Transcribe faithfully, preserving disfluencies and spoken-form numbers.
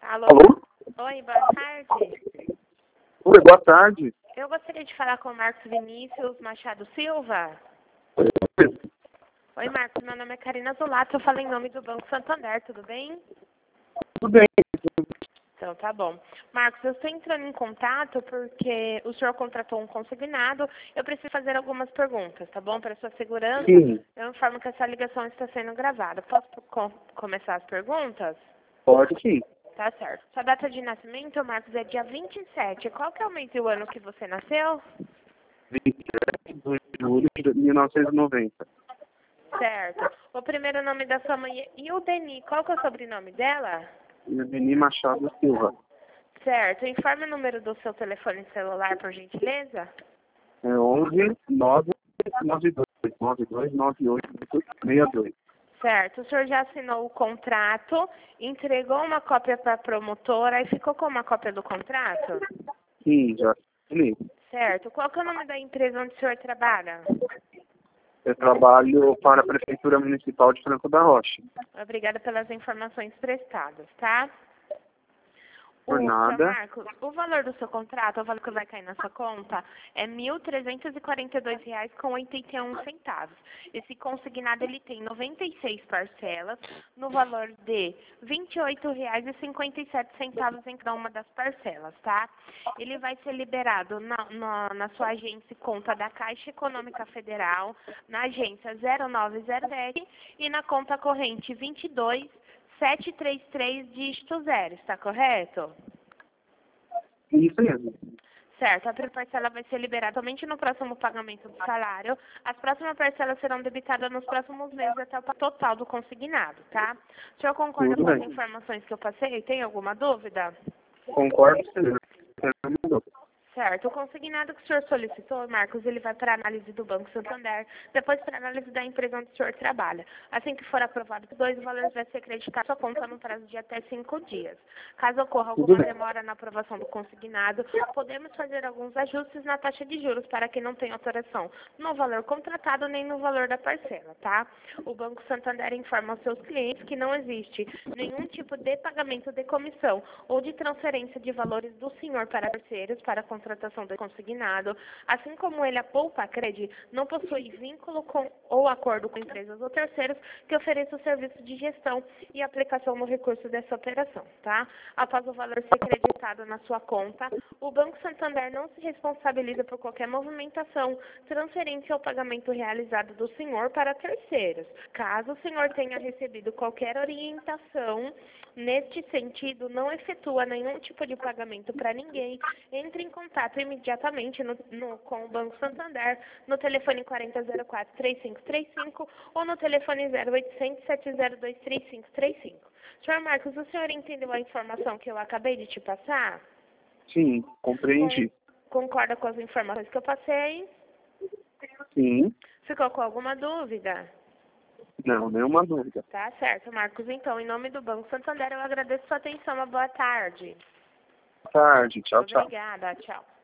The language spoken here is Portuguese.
Alô? Alô? Oi, boa tarde. Oi, boa tarde. Eu gostaria de falar com o Marcos Vinícius Machado Silva. Oi, Marcos. Meu nome é Karina Zulato. Eu falo em nome do Banco Santander. Tudo bem? Tudo bem. Então, tá bom. Marcos, eu estou entrando em contato porque o senhor contratou um consignado. Eu preciso fazer algumas perguntas, tá bom? Para sua segurança, Sim. eu informo que essa ligação está sendo gravada. Posso com começar as perguntas? Pode sim. Tá certo. Sua data de nascimento, Marcos, é dia vinte e sete. Qual que é o mês e o ano que você nasceu? vinte e sete de julho de mil novecentos e noventa. Certo. O primeiro nome da sua mãe é Ildeni. Qual que é o sobrenome dela? Ildeni Machado Silva. Certo. Informe o número do seu telefone celular, por gentileza. É onze nove nove dois nove dois nove oito seis dois. Certo. O senhor já assinou o contrato, entregou uma cópia para a promotora e ficou com uma cópia do contrato? Sim, já assinei. Certo. Qual que é o nome da empresa onde o senhor trabalha? Eu trabalho para a Prefeitura Municipal de Franco da Rocha. Obrigada pelas informações prestadas, tá? Por O, nada. seu Marcos, o valor do seu contrato, o valor que vai cair na sua conta, é mil trezentos e quarenta e dois reais com oitenta e um centavos. Esse consignado ele tem noventa e seis parcelas, no valor de vinte e oito reais e cinquenta e sete centavos em cada uma das parcelas, tá? Ele vai ser liberado na, na, na sua agência e conta da Caixa Econômica Federal, na agência zero nove zero sete e na conta corrente vinte e dois sete três três, dígito zero, está correto? Isso mesmo. Certo, a primeira parcela vai ser liberada somente no próximo pagamento do salário. As próximas parcelas serão debitadas nos próximos meses até o total do consignado, tá? O senhor concorda Tudo com as bem. informações que eu passei? Tem alguma dúvida? Concordo, senhor. Certo. O consignado que o senhor solicitou, Marcos, ele vai para a análise do Banco Santander, depois para a análise da empresa onde o senhor trabalha. Assim que for aprovado os dois, o valor vai ser creditado à sua conta no prazo de até cinco dias. Caso ocorra Tudo alguma bem. demora na aprovação do consignado, podemos fazer alguns ajustes na taxa de juros para que não tenha alteração no valor contratado nem no valor da parcela, tá? O Banco Santander informa aos seus clientes que não existe nenhum tipo de pagamento de comissão ou de transferência de valores do senhor para terceiros para a contratação do consignado, assim como ele, a Poupa Cred, não possui vínculo com ou acordo com empresas ou terceiros que ofereçam o serviço de gestão e aplicação no recurso dessa operação, tá? Após o valor ser creditado na sua conta, o Banco Santander não se responsabiliza por qualquer movimentação, transferência ou pagamento realizado do senhor para terceiros. Caso o senhor tenha recebido qualquer orientação neste sentido, não efetua nenhum tipo de pagamento para ninguém, entre em contato imediatamente no, no, com o Banco Santander no telefone quarenta zero quatro, três cinco três cinco ou no telefone zero oitocentos, sete zero dois, três cinco três cinco. senhor Marcos, o senhor entendeu a informação que eu acabei de te passar? Sim, compreendi. Com, concorda com as informações que eu passei? Sim. Ficou com alguma dúvida? Não, nenhuma dúvida. Tá certo, Marcos. Então, em nome do Banco Santander, eu agradeço sua atenção. Uma boa tarde. Boa tarde. Tchau, tchau. Obrigada. Tchau.